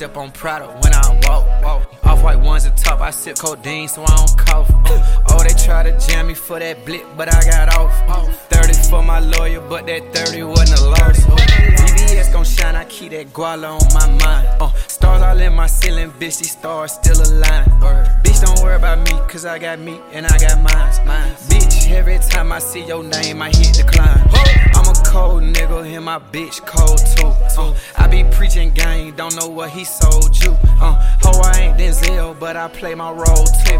step on Prada when I walk. Off-white ones at top, I sip codeine so I don't cough. Oh, they try to jam me for that blick, but I got off. 30 for my lawyer, but that 30 wasn't a loss. VVS gon' shine, I keep that guala on my mind. Stars all in my ceiling, bitch, these stars still align. Bitch, don't worry about me, cause I got me and I got mine. Bitch, every time I see your name, I hit decline. I'm a cold nigga, and my bitch cold too. I be preaching gang, don't know what he sold you. I ain't Denzel, but I play my role too.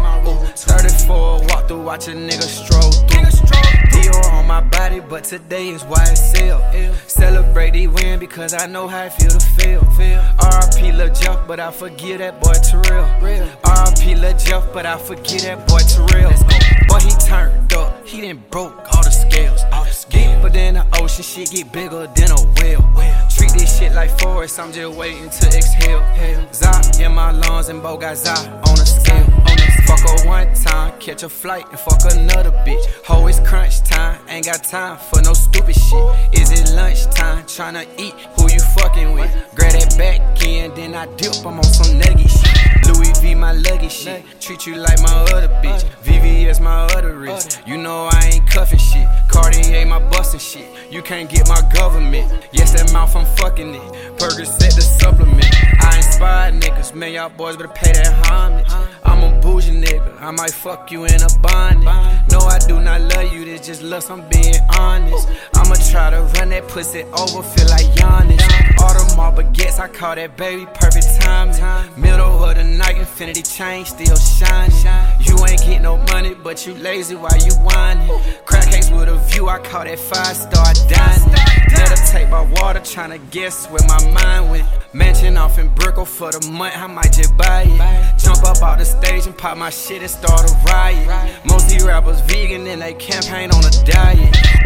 34, walk through, watch a nigga stroll through. Dior on my body, but today is YSL. Celebrate the win because I know how it feel to fail. RIP Lil Jeff, but I forget that boy Terrell. RIP Lil Jeff, but I forget that boy Terrell. Boy, he turned up, he done broke all the scales. Deeper than the ocean, shit get bigger than a whale. Treat this shit like forest, I'm just waiting to exhale. Zah in my lungs and Bo got Zah on a scale. Fuck her one time, catch a flight and fuck another bitch. Ho, it's crunch time, ain't got time for no stupid shit. Is it lunchtime, tryna eat, who you fucking with? Grab that back end, then I dip, I'm on some nugget shit. Louis V my luggage shit, treat you like my other bitch. VVS my other wrist, you know I ain't cuffing shit. Cartier my bustin' shit, you can't get my government. Yes, that mouth I'm fucking it, Percocet the supplement. I inspire niggas, man y'all boys better pay that homage. I'm a bougie nigga, I might fuck you in a bonnet. No, I do not love you, this just lust, I'm being honest. I'ma try to run that pussy over, feel like Giannis. All the more baguettes, I call that baby perfect timing. Middle of the night, infinity chain still shining. You ain't get no money, but you lazy while you whining. Crack case with a view, I call that 5-star dining. Meditate by water, tryna guess where my mind went. Mansion off in Brickell for the month, I might just buy it. Jump up out the stage and pop my shit and start a riot. Most these rappers vegan and they campaign on a diet.